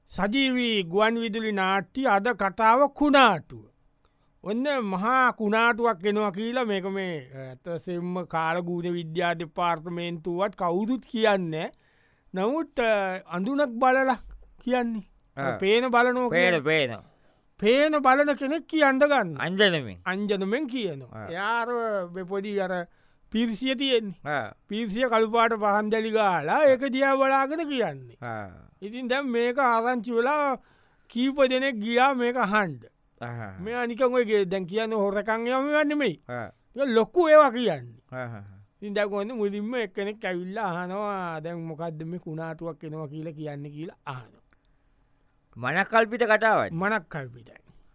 සජීවී ගුවන් විදුලි නාට්‍ය අද කතාව කුණාටුව. ඔන්න මහා කුණාටුවක් එනවා කියලා මේක මේ ඇතසෙම්ම කාලගූද විද්‍යා දෙපාර්තමේන්තුවත් කවුරුත් කියන්න. නමුත් අඳුනක් බලල කියන්නේ පේන බලනෝ පේන බලන කෙනෙක් කියන්න ගන්න අංජනමෙන් කියනවා යාර පොඩි අර පිරිසිය තියෙන්නේ පිරිසිය කළුපාට පහන්දලි ගාලා ඒක දියා බලාගෙන කියන්නේ. ඉතින් දැම් මේක ආරංචි වෙලා කීප දෙනෙක් ගියා මේක හන්ඩ මේ අනිකගේ දැන් කියන්න හොරකං යම වන්නෙමයි ලොක්කු ඒවා කියන්නේ. ඉදකොන්න මුලින්ම එක්කෙනෙක් ඇවිල්ලා අහනවා දැන් මොකක්දම කුණාටුවක් එනවා කියලා කියන්න කියලා ආන. මනකල්පිට කතාවත් මනක් කල්පිටයි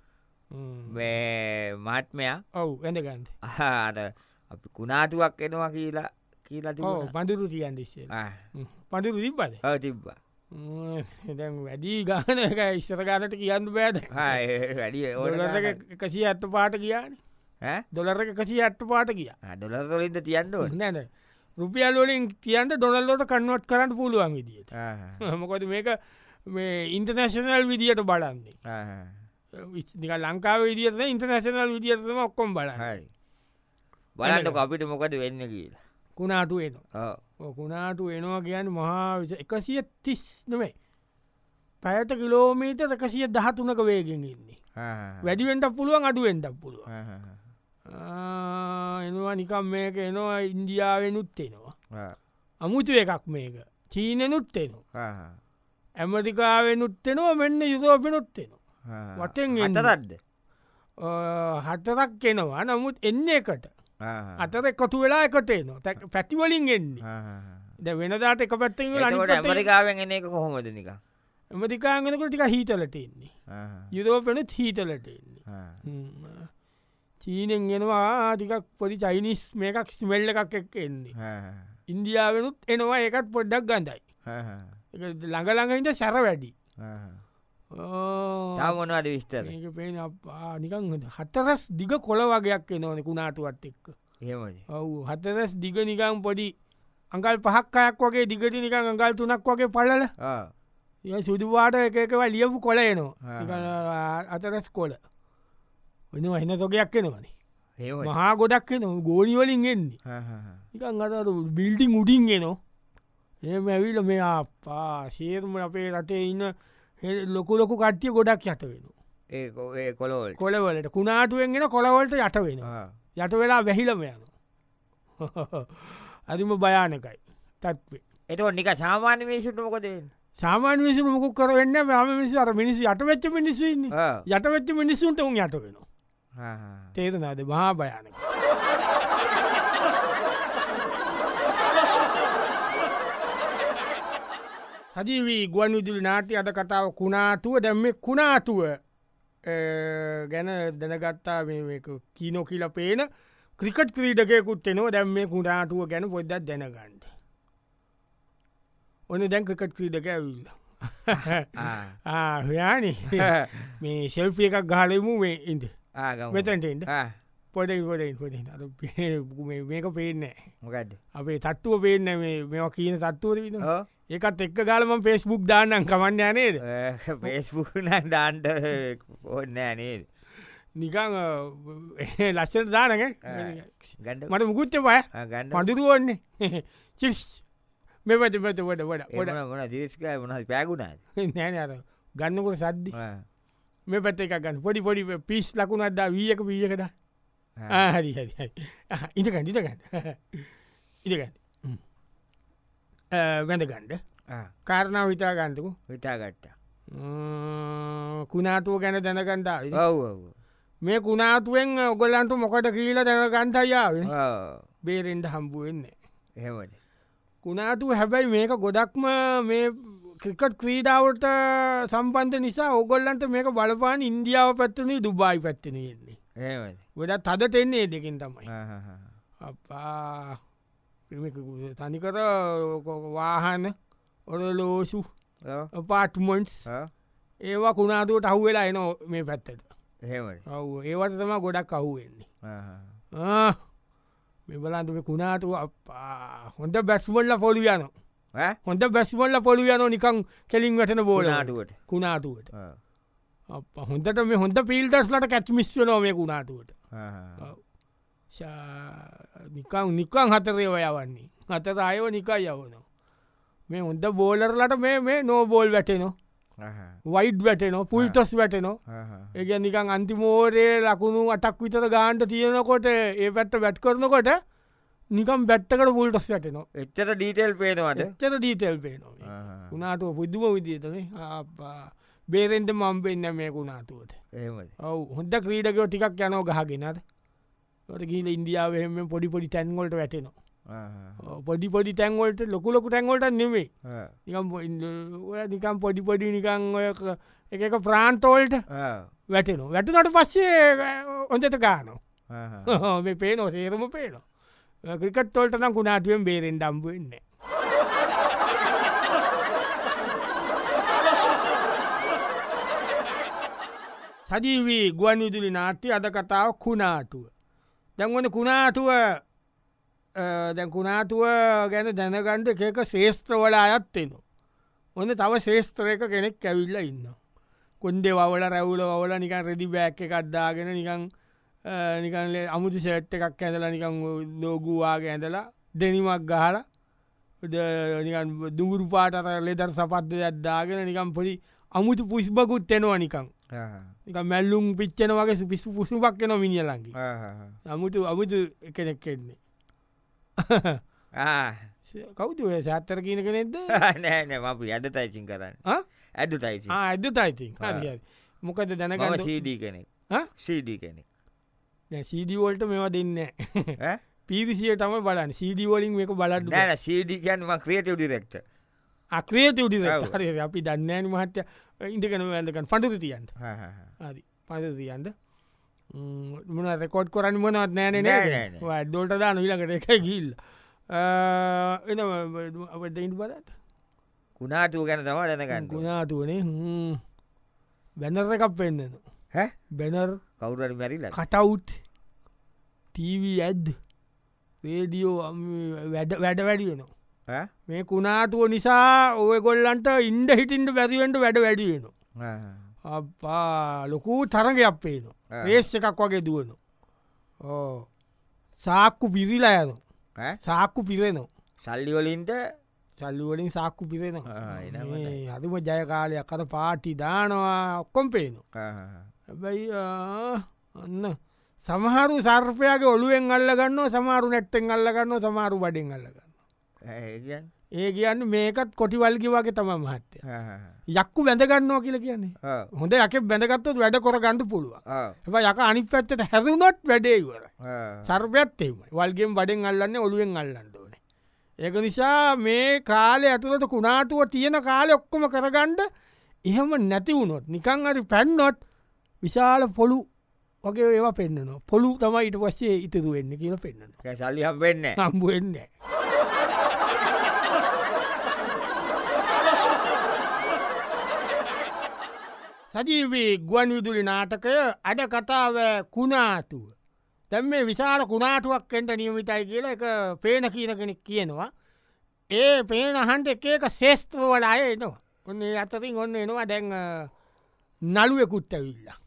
මාත්මයා ඔවු ඇඳගන්ද අපි කුණාටුවක් එනවා කියලා පඳුරු තියන් දෙස්සේ පඳුරු තිබ්බද තිබ්බ වැඩී ගාන එක ඉස්සර ගානට කියන්න බෑද වැඩිය එකසි ඇත්ත පාට කියන්න දොලර එකසි ඇත්ත පාට කිය දොලරොලින්ද තියන්න නැන රුපියල්ලෝලින් කියන්න ඩොනල්ලෝට කන්නුවත් කරන්න පුළුවන් විදිට මොකොද මේක මේ ඉන්ටර්නශනල් විදියට බලන්නේ නික ලංකාව විදිට ඉන්ටර්නශනල් විදිටම ඔක්කොම් බලයි බලන්නක අපිට මොකද වෙන්න කියලා කුණාටු එනවා කුණාටු එනවා කියන්න මහා එකසිය තිස් නොමේ පැයට කිලෝමීට එකසිය 13ක වේගෙන් ඉන්නේ වැඩිවෙන්ට පුළුවන් අඩුවෙන්ට පුළුව එනවා නිකම් මේක එනවා ඉන්දියාවෙනුත් එනවා අමුතු එකක් මේක චීනනුත් එනවා ඇමරිකාවෙනුත් එනවා මෙන්න යුරෝපෙනුත් එනවා වටෙන් එතරත්ද හතරක් එනවා නමුත් එන්න එකට අතර එකතු වෙලා එකට නවා පැතිවලින් එන්නේ ද වෙනදාට එක පැත්තෙන් ඇමරිකාවෙන් එන එක කොහොමද නික ඇමරිකාගෙනකට ටික හීතලට එන්නේ යුරෝපෙනුත් හීතලට එන්නේ චීනෙන් එනවා ටිකක් පොඩි චයිනිස් මේකක් ස්මෙල්ල එකක් එක් එන්නේ ඉන්දියාවෙනුත් එනවා ඒකත් පොඩ්ඩක් ගඳයි ළඟළඟහිට සැර වැඩි තාමනවාද විස්තර පේන නිකන් හතරස් දිග කොළ වගේයක් එනවන කුණාටුවත් එක්ක ඔවු හතරස් දිග නිකම් පොඩි අඟල් පහක් අයක් වගේ දිගට නිකන් අඟල් තුනක් වගේ පලල සුදුවාට එකකව ලියපු කොල එනවා අතරස් කොල ඔන්න එන සොගයක් එනවනේ මහා ගොඩක් එන ගෝනිවලින් එන්නේ නිකන් අත බිල්ඩිං උඩින් එනවා එම ඇවිල මේ අපා සේර්ම අපේ රටේ ඉන්න ලොකුලොකු කට්ටිය ගොඩක් යට වෙන ඒ කොලවල් කොලවලට කුණාටුවෙන්ගෙන කොළවලට යට වෙන යට වෙලා වැහිලම යන අරිම භයානකයි තත්වේ එතව නික සාමාන්‍ය මේසුට මොකද සාමාන්‍ය විසු මොකක් කරවෙන්න ම මිනිසු අර මිනිසු යට වෙච්ච මිනිස්සුන්න යට වෙච්ච මිනිස්සුන්ට උන් යට වෙන තේරනාද මහා භයානක හජීවී ගුවන් විදුලි නාට්‍ය අද කතාව කුණාටුව දැම්ම කුණාටුව ගැන දැනගත්තා කීනෝ කියල පේන ක්‍රිකට් ක්‍රීඩකයකුත් එනවා දැම්ම කුණාටුව ගැන පොද්දත් දැනගන්නඩ ඔන්න දැන් ක්‍රිකට් ක්‍රීඩක ඇවිල්ල හයානි මේ ශෙල්පිය එකක් ගාලමු මේ ඉද මෙතැන්ටෙන්ට පොඩ මේක පේනෑ මොකද අපේ තත්තුව පේන්න මේවා කියන තත්තුවද ඒකත් එක්ක ගලම පේස්බුක් දාන්නන් කමන්න නේද පේස්බුක් දාන්ට ඕන්න නේද නිකං ලස්සට දානක මට මුකුච්ච පය පඳුරුවන්නේ චිස් මෙපති පත ොඩ ොඩ දිස්කයි මොහ පැගුණා නෑන අර ගන්නකොට සද්දි මේ පැත්ත එක ගන්න පොඩි පොඩි පිස් ලකුණත්දා වීක පියකද හරි හරි ඉටකන් ඉටගන්න ඉටගන්න වැඳ ගණ්ඩ කාරණාව විතා ගන්තකු විතාගට්ට කුණාටුව ගැන දැනගන්ඩා මේ කුණාතුවෙන් ඔගොල්ලන්ට මොකට කියීල දැනගන්ටයාව බේරෙන්ට හම්බුවෙන්නේ එහෙමද කුණාටුව හැබැයි මේක ගොඩක්ම මේ ක්‍රිකට් ක්‍රීඩාවට සම්පන්ධ නිසා ඔගොල්ලන්ට මේක බලපාන ඉන්දියාව පැත්තනේ දුබායි පැත්තනයෙන්නේ ගොඩත් හදට එන්නේ දෙකින් තමයි අපා තනිකර වාහන ඔරලෝසු පාට්මොන්ස් ඒවා කුණාතුවට අහු වෙලා එන මේ පැත්තට ඔවු ඒවට තම ගොඩක් අහුවෙන්නේ මේ බලන්තුම කුණාටුව හොඳ බැස්මල්ල පොඩි යන හොඳ බැස්මල්ල පොළු යන නිකං කෙලින් වැටන බෝල නාටුවට කුණාටුවට හොඳට මේ හොඳ පිල්ටස්ලට කැච්මිස්වනෝ මේ කුණාටුවට නිකං හතරය ඔයවන්නේ හතර අයව නිකයි යවනවා මේ හොඳ බෝලරලට මේ නෝ බෝල් වැටෙනවා වයිඩ් වැටනෝ පුල්ටස් වැටනෝ ඒ නිකන් අන්තිමෝරේ ලකුණු අටක් විතර ගාන්ට තියෙනකොට ඒ පැත්ත වැට් කරනකොට නිකම් බැට්ටකට පුල්ටස් වැටනවා එච්චර ඩීටෙල් පේනවාට එච්චර ඩීටෙල් පේනවා උනාටුව පුද්දුම විදිතනේ බේරෙන්ට මම් පෙන්න්න මේ කුණාතුවට ඔව හොඳ ක්‍රීඩකෝ ටිකක් යනෝ ගහගෙනද ට ගීල ඉන්දියාව එහෙම පොඩිපොඩි තැන්ගොලට වැටෙනවා පොඩිපොඩි තැන්වලට ලොකුලොකු තැන්වලට නෙමේ නිකම් පොඩිපොඩි නිකං ඔය එක ප්‍රාන්තෝල්ට වැටෙනවා වැටනට පස්සේ හොඳට ගානෝ මේ පේනෝ සේරම පේනවා ක්‍රිකට්තොල්ට නම් කුණාටුවෙන් බේරෙන් දම්බුවෙන්නේ සජීවී ගුවන් විදුලි නාට්‍ය අද කතාව කුණාටුව දැන්වන කුණාටුව දැන් කුණාටුව ගැන දැනගණ්ඩ එකක ශේෂත්‍රවල අයත්වෙනවා ඔන්න තව ශේෂත්‍රයක කෙනෙක් ඇවිල්ල ඉන්න කොන්දේ වවල රැවුල වල නිකන් රෙදි බෑක් එකක්දාගෙන නිකන්ල අමුතු සේට් එකක් ඇඳලා නිකං ලෝගුවාගේ ඇඳලා දෙනිමක් ගහල දුගුරු පාටර ලෙදර් සපත්ද ඇත්දාගෙන නිකම් පොඩි අමුතු පුස්්බකුත් එෙනවා නිකං මැල්ලුම් පිච්චන වගේ පිස්සු පුසුපක් එන මිනිියලගේ අමුතු කෙනෙක් කෙන්නේ කවුතු සත්තර කියන කෙනෙද නෑන ම ඇදතයිසින් කරන්න ඇදතයිසි ඇදතයිති මොකද දැනගන්න සීඩී කෙනෙක් සීඩී කෙනෙක් සීඩිවෝල්ට මෙවා දෙන්න පිරිසිය තම බලන්න සීඩිවෝලින් එක බලන්න න සීඩිකන්ම ක්‍රියටව ඩිරෙක්ට අක්‍රියටව ඩිරෙක්ට අපි දන්නෑන මහත්‍ය ඉන්ටකන වැදකන් පඩු තියන්ට හරි පද තියන්ට මොන රෙකෝඩ් කරන්න මොනවත් නෑන නෑ දොල්ට දාන ඉලකට එක ගිල් එනට බලත් කුණාටුව ගැන තම දැනගන්න කුණාටුවනේ බැනර එකක් පෙන්න්නන බැනර් කවුරට මැරිල කටවුට් ටීවී ඇඩ් රේඩියෝ වැඩ වැඩියනවා මේ කුණාටුව නිසා ඔය ගොල්ලන්ට ඉන්ඩ හිටින්ට බැරිවෙන්ට වැඩ වැඩියනවා අපා ලොකූ තරගයක් පේනවා රේස් එකක් වගේ දුවනු සාක්කු පිරිලා යනු සාක්කු පිරෙනවා සල්ලිවලින්ට සල්ලුවලින් සාක්කු පිරෙනවා අදුම ජයකාලයක් අත පාටි දානවා ඔක්කොම් පේනු හැබැයි ඔන්න සමහරු සර්පයගේ ඔළුවෙන් අල්ල ගන්න සමාරු නැට්ටෙන් අල්ල ගන්න සමාරු බඩෙන් අල්ල ගන්න ඒ කියන්න මේකත් කොටි වල්ගි වගේ තම මහත්තය යක්කු බැඳගන්නවා කියල කියන්නේ හොඳ යක බැඳගත්තත් වැඩ කොර ගන්නඩ පුළුව එ යක අනි පැත්තට හැරුණොත් වැඩේවර සර්පයත්තේම වල්ගෙන් බඩෙන් අල්ලන්න ඔළුවෙන් අල්ලන්නඩෝන ඒක නිසා මේ කාලය ඇතුළට කුණාටුව තියෙන කාලෙ ඔක්කොම කරගණ්ඩ එහෙම නැති වුණොත් නිකං අරි පැන්නොත් විශාල පොළු වගේ ඒවා පෙන්න්නනවා පොළු තමයි ඉට පස්සේ ඉතුරු වෙන්න කියල පෙන්න්න සල්ලි හම්බෙන්න හම්බුවෙන්න සජීවී ගුවන් විදුලි නාටකය අද කතාව කුණාටුව තැම් මේ විශාල කුණාටුවක් එන්ට නියමිතයි කියලා එක පේන කියන කෙනෙක් කියනවා ඒ පේන හන්ට එකක ශේස්ත්‍රවල අය එනවා ඔන්න අතරින් ඔන්න එනවා දැන් නළුවෙකුට්ට විල්ලා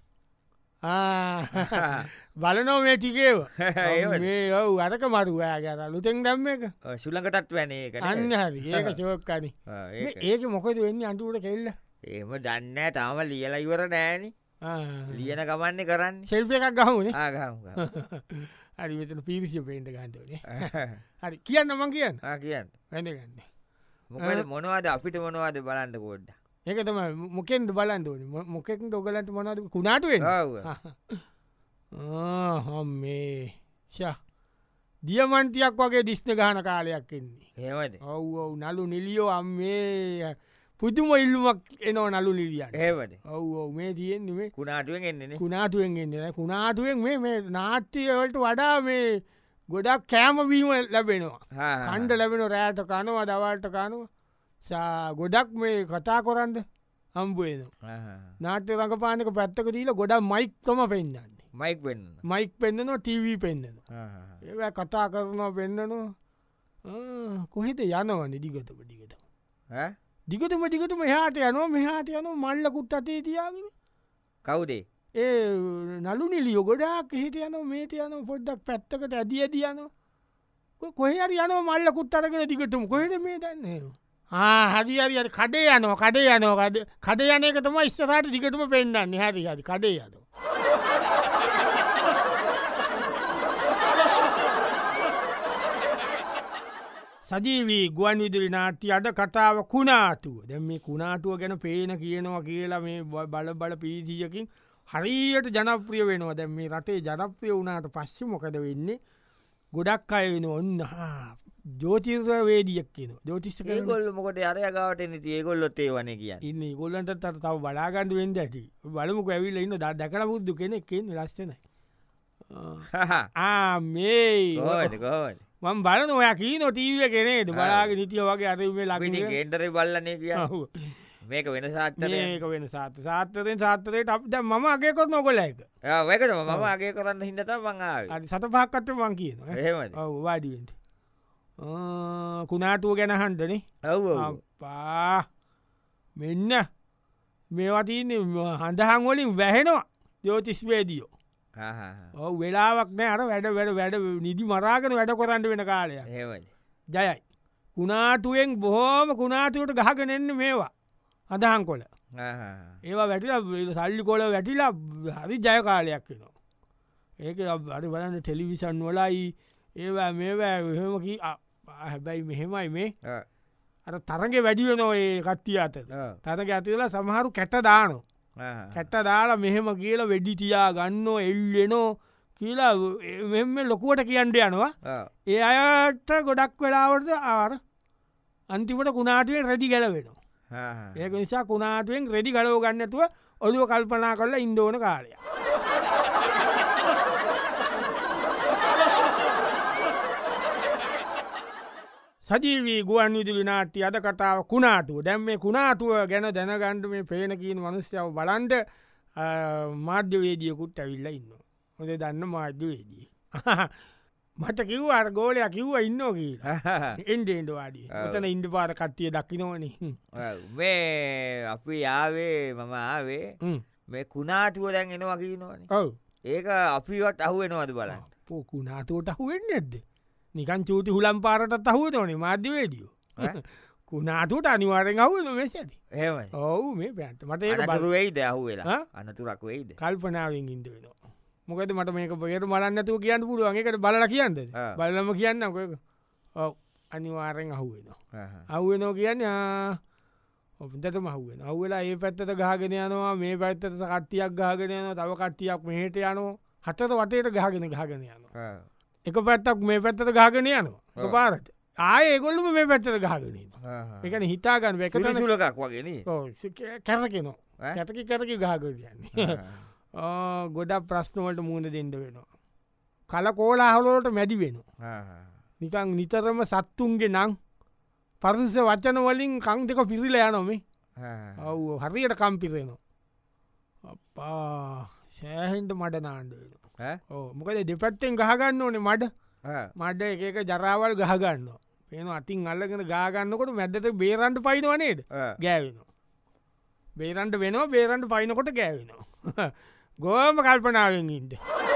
බලනෝ මේ ටිකේව මේ ඔව් අරක මරුවෑ ගැර ලුතෙන් දම්ම එක සුළඟටත් වැනේ අන්න හරි ඒක චෝක්කනි ඒක මොකද වෙන්න අන්ටුවට කෙල්ල ඒම දන්න තාම ලියල ඉවර නෑන ලියන ගමන්න කරන්න ශෙල්ප එකක් ගහුණ හරි මෙතන පිරිසිය පේන්ට ගන්තවනේ හරි කියන්න මං කියන්න කියන්න වැඳගන්න මොකද මොනවාද අපිට මොනවාද බලන්න කෝඩ්ඩ ඒක තම මොකෙන්ට බලන්ද මොකෙන් ොගලට මොනද කුණාටුවෙන් හොම්මේ ශ දියමන්තියක් වගේ දිස්්න ගාන කාලයක් එන්නේ ඒවද ඔව් ඔව් නලු නිලියෝ අම්මේ පුදුම ඉල්ලුමක් එනෝ නලු නිලියන් ඒවද ඔව් මේ තියෙන්නේ මේ කුණාටුවෙන් එන්නේ කුණාටුවෙන් එන්න කුණාටුවෙන් මේ නාට්‍යවලට වඩා මේ ගොඩක් කෑමවීම ලැබෙනවා කණ්ඩ ලැබෙන රෑට කනවා දවල්ට කනවා ගොඩක් මේ කතා කොරන්ද හම්බුවන නාට්‍ය රඟපානක පැත්තක දීල ගොඩක් මයික්තම පෙන්න්නන්නේ මයික් වෙන්න මයික් පෙන්න්නනවා ටීවී පෙන්න්නන ඒ කතා කරනවා පෙන්න්නනවා කොහෙද යනවන දිගතම දිගටම හාට යනවා මෙහාට යන මල්ලකුත් අතේ තියාගෙන කවුදේ ඒ නලු නිලියෝ ගොඩාක් හිට යන මේට යන පොඩ්ඩක් පැත්තකට ඇදිය දියන කොහ යන මල්ලකුත් අරගෙන දිගටම කොහෙද මේ දන්නේ හරි හරි කඩේ යනවා කඩේ යනවා කඩ යනක තම ඉස්සරට දිගටම පෙන්න්න හරි හරි කඩේ යන සජීවී ගුවන් විදුලි නාට්‍ය අද කතාව කුණාටුව දැම් මේ කුණාටුව ගැන පේන කියනවා කියලා මේ බල පීසියකින් හරියට ජනප්‍රිය වෙනවා දැම් මේ රටේ ජනප්‍රිය වුණට පස්සෙ මොකද වෙන්නේ ගොඩක් අය වෙන ඔන්න ජෝතිර්ව වේදියක් කියන ජෝතිස්ස ගොල්ල මොකට අරයගාවට නති ඒගොල්ලොත් ඒ වන කිය ඉන්න ගොල්ලන්ට තව බලාගන්ඩ වෙන්ද ඇති බලමුක ඇවිල්ල ඉන්න දැකල බුද්ධ කෙනෙක් කියෙන් ලස්සනයි මේ මං බලන ඔය කී නොටීව කෙනේද බලාග නිතිය වගේ අරේ ලගින ගෙන්ටර බල්ලන කිය මේක වෙන සාත්ත ඒක වෙන සාත සාත්තරෙන් සාත්තරයට අප මම අගේ කොත් නොකොල එක වැකම මම අගේ කරන්න හිදත මංආ සත පහක්කට මං කියන වාඩිුවෙන්ට කුණාටුව ගැන හන්දනේ පා මෙන්න මේවතින්න හඳහන් වලින් වැහෙනවා ජෝතිස්වේදියෝ වෙලාවක් නෑ අර වැඩ නිදි මරාගෙන වැඩ කොරන්ට වෙන කාලය ජයයි කුණාටුවෙන් බොහෝම කුණාටුවට ගහගෙනෙන්න මේවා අදහන් කොල ඒවා වැටිල සල්ලි කොල වැටිලා හරි ජය කාලයක් වෙනවා ඒක අරි බලන්න ටෙලිවිෂන් වලයි ඒවා මේවා හමකි හැබැයි මෙහෙමයි මේ අර තරගේ වැඩිවෙනෝ ඒ කට්ටිය අත තරග ඇතිලා සමහරු කැට දානෝ කැට දාලා මෙහෙම කියලා වෙඩිටියා ගන්නෝ එල්ලෙනෝ කියලා මෙම ලොකුවට කියන්න යනවා ඒ අයට ගොඩක් වෙලාවට ආර අන්තිමට කුණාටුවෙන් රෙදි ගැලවෙනවා ඒක නිසා කුණාටුවෙන් රෙදි ගලව ගන්නතුව ඔළුව කල්පනා කරලා ඉන්දෝන කාලය සජීවී ගුවන් විදුලි නාට්‍ය අද කතාව කුණාටුව දැම් මේ කුණාටුව ගැන දැනගණ්ඩ මේ පේනකීන මනුස්්‍යාව බලන්ඩ මාධ්‍යවේදියකුත් ඇවිල්ල ඉන්න හොද දන්න මාධ්‍යවේදී මට කිව් අර ගෝලයක් කිව්ව ඉන්නෝකී එන්ඩේන්ඩ වාඩිය තන ඉන්ඩ පාර කට්ටිය දකිනවන මේ අපි යාවේ මම ආවේ මේ කුණාටුව දැන් එනවා කියනවන ඔව ඒක අපිවත් අහුවෙනවද බලන්න පෝ කුණාටුවට අහුවෙන්න ඇද්ද නිකන් චූති හුලම් පාරටත් අහුව නොනේ මාධ්‍යවේදියෝ කුණාටුවට අනිවාරෙන් අහුවන මෙසැද ඔවු මේ පැට මට ඒක බලුවෙයිද අහුවෙලා අනතුරක් වෙයිද කල්පනාවෙන් ඉන්ද වෙනවා මොකද මට මේක පයට බලන්නතුව කියන්න පුළුවන් එකට බලල කියන්නද බලම කියන්න ඔව අනිවාරෙන් අහුවෙනවා අහුවෙනෝ කියන්න ඔපතම අහුවෙන අවුවෙලා ඒ පැත්තට ගාගෙන යනවා මේ පැත්තට කට්ටියක් ගාගෙන යන තව කට්ටියක් මෙහට යනවා හතට වටේට ගාගෙන ගාගෙන යනවා එක පැත්තක් මේ පැත්තට ගාගෙන යනවා පාරට ආය ගොල්ලම මේ පැත්තට ගාගෙන එකන හිතාගන්න එක සුලකක් වගෙන කැරකෙනවා කැටකි කැරකි ගාගරයන්නේ ගොඩක් ප්‍රශ්නවලට මුහුණ දෙන්න වෙනවා කල කෝලාහලෝට මැදි වෙනවා නිකං නිතරම සත්තුන්ගේ නං පරිස වචන වලින් කං දෙක පිරිල යනොමේ ඔව් හරියට කම්පිරෙනවා අපා සෑහින්ට මට නාන්ඩ වෙන මොකද දෙපැත්තෙන් ගහගන්න ඕනේ මඩ එක ජරාවල් ගහගන්න පේන අතින් අල්ලගෙන ගාගන්නකොට මැදත බේරන්ට පයිනවනේද ගෑවෙනවා බේරන්ට වෙනවා බේරන්ට පයිනකොට ගෑවෙනවා ගෝම කල්පනාවෙන් ඉන්ද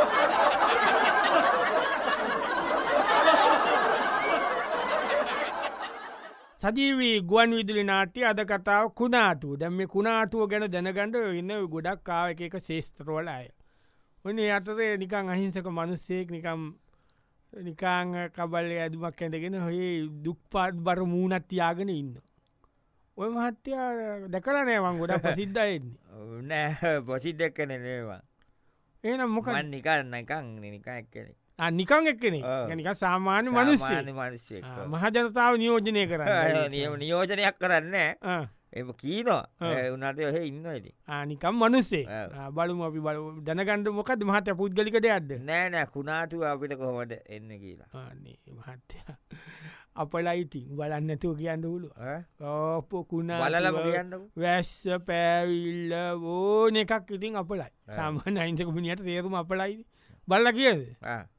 සජීවී ගුවන් විදුලි නාට්‍ය අද කතාව කුණාටුව දැම් මේ කුණාටුව ගැන දැනගණඩ ඉන්න ගොඩක් කාව එක ශේස්ත්‍රවල අය ඔන්න අතරේ නිකං අහිංසක මනුස්සෙක් නිකාං කබල්ල ඇදුමක් ඇඳගෙන හොේ දුක්පාත් බර මූනත් යාගෙන ඉන්න ඔය මහත්‍ය දැකලනෑවන් ගොඩ ප්‍රසිද්ධයෙන්නේ නෑ පොසිද්ධක්කන නේවා ඒනම් මොක නිකන්න එකං නික එක්කෙනෙ නිකං එක්කෙනෙ නික සාමාන්‍ය මනුස්්‍ය මහජනතාව නියෝජනය කරන්න නියෝජනයක් කරන්න එ කීනවා උනට ඔහ ඉන්න ඇති ආනිකම් මනුස්සේ බලමු අපි බල දැනගණඩ මොකද මහත පුද්ගලිකට අද නෑනෑ කුණාටුව අපිට කොහොමට එන්න කියලා මහත්‍ය අපලයිඉතින් බලන්නතුව කියන්න හුළු ඕපොකුණා බලලම කියන්න වැස්ස පෑවිල්ල ඕන එකක් ඉතින් අපලයි සාමාන්‍ය අයින්සක මිනිට තේරුම අපලයිද බල්ල කියද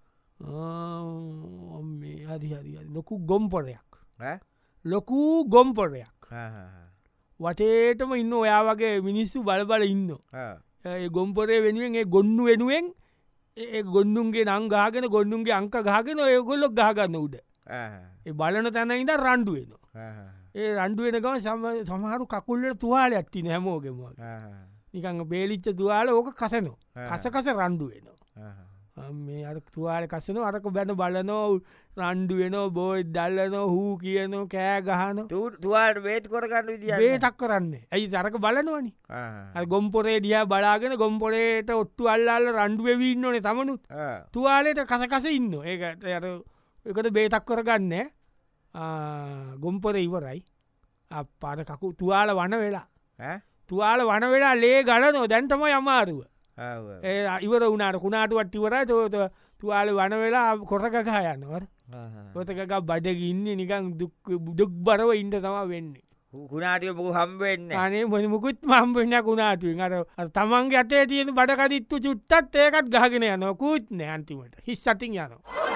මේ හරි ලොකු ගොම්පොරයක් ලොකූ ගොම්පොරයක් වටේටම ඉන්න ඔයා වගේ මිනිස්සු බලබල ඉන්න ගොම්පොරේ වෙනුවෙන් ඒ ගොන්නු වෙනුවෙන් ඒ ගොන්නුන්ගේ නංගාගෙන ගොන්නුන්ගේ අංක ගාගෙන ඔයගොල්ලොක් ගාගන්න උඩ ඒ බලන තැන ඉද රණ්ඩුවෙනවා ඒ රණ්ඩුවෙනකම සමහරු කකුල්ලට තුවාල ඇත්තින හැමෝගෙම නිකං බේලිච්ච තුවාල ඕක කසනෝ කසකස රණ්ඩුවෙනවා මේ අර තුවාල කසන අරක බැන බලනෝ රණ්ඩුවෙනෝ බෝයි දල්ලනෝ හූ කියනෝ කෑ ගහන තුවාට බේත් කොරගන්න විදිිය බේටක් කරන්න ඇයි තරක බලනවනි ගොම්පොරේ දිහා බලාගෙන ගොම්පොරේට ඔට්ටු අල්ලාල රණ්ඩුවවීන්න ඕනේ තමනුත් තුවාලට කසකස ඉන්න ඒකට එකට බේටක් කරගන්න ගොම්පොර ඉවරයි පාට කකු තුවාල වන වෙලා තුවාල වන වෙලා ලේ ගලනෝ දැන්තම යමාරුව ඉවර වුණට කුණාටුවත් ඉවරයි තෝත තුවාල වන වෙලා කොරකකා යන්නවර පොතකක් බඩගඉන්න නිකං දුක් බරව ඉන්ට තම වෙන්නේ කුණාටිය පුු හම්බවෙන්න අනේ මොන මුකුත් මම්බෙන්න්න කුණාටුවෙන් අර තමන්ගේ අතේ තියෙන බඩකදිත්තු චුත්තත් ඒකත් ගහගෙන යනොකුත් නෑ අන්තිමට හිස් සතින් යනවා